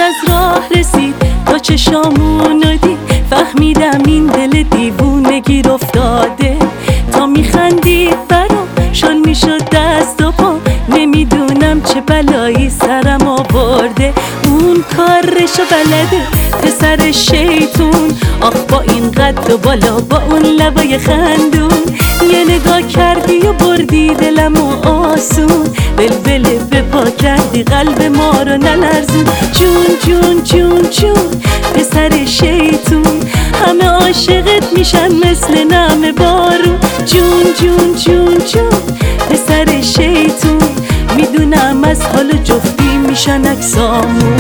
از راه رسید تا چشامونو دید، فهمیدم این دل دیوونه گیر افتاده. تا میخندید برام شل میشد دست و پا، نمیدونم چه بلایی سرم آورده. اون کارشو بلده پسر شیطون، آخ با این قد و بالا با اون لبای خندون. یه نگاه کردی و بردی دلمو آسون، بلبله به پا کردی قلب ما رو نلرزون. جون جون جون جون پسر شیطون، همه عاشقت میشن مثل نم بارون. جون جون جون جون پسر شیطون، میدونم از حال جفتی میشن اجسامون.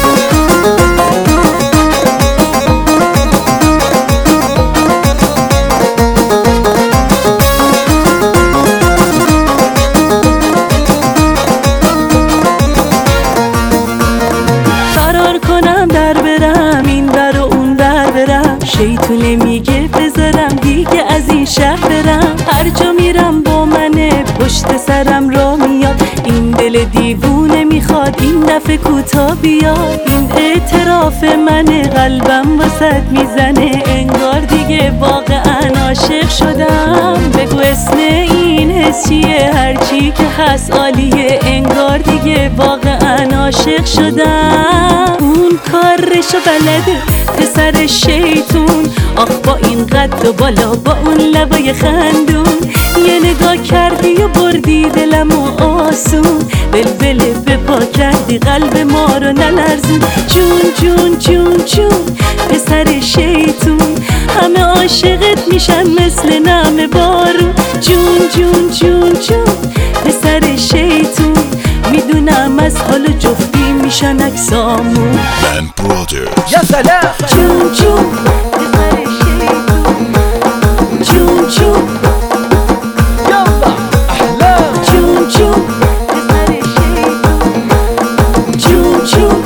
شیطونه میگه بذارم دیگه از این شهر برم، هر جا میرم با منه پشت سرم را میاد. این دل دیوونه میخواد این دفعه کوتا بیاد. این اعتراف منه قلبم واسط میزنه، انگار دیگه واقعا عاشق شدم. بگو اسم این حس چیه؟ هرچی که هست عالیه، انگار دیگه واقعا عاشق شدم. اون کارشو بلده پسر شیطون، آخ با این قد و بالا با اون لبای خندون. یه نگاه کردی و بردی دلمو آسون، بلبله به پا کردی قلب ما رو نلرزون. جون جون جون جون پسر شیطون، همه عاشقت میشن مثل نم بارون. جون جون جون جون پسر شیطون، میدونم از حال جفتی میشن اجسامون. یا سلام جون جون پسر شیطون، جون جون يلا احلام جون جون پسر شیطون، جون جون.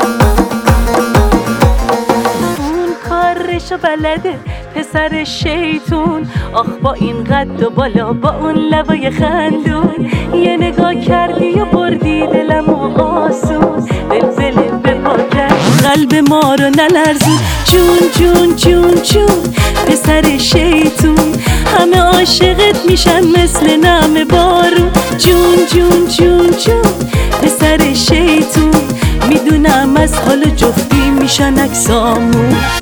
اون کارشو بلده پسر شیطون، آخ با این قد و بالا با اون لبای خندون. یه نگاه کردی و بردی دلمو آسون، بلبله به پا کردی قلب ما رو نلرزون. جون جون جون جون پسر شیطون، همه عاشقت میشن مثل نم بارون. جون جون جون جون پسر شیطون، میدونم از حال جفتی میشن اجسامون.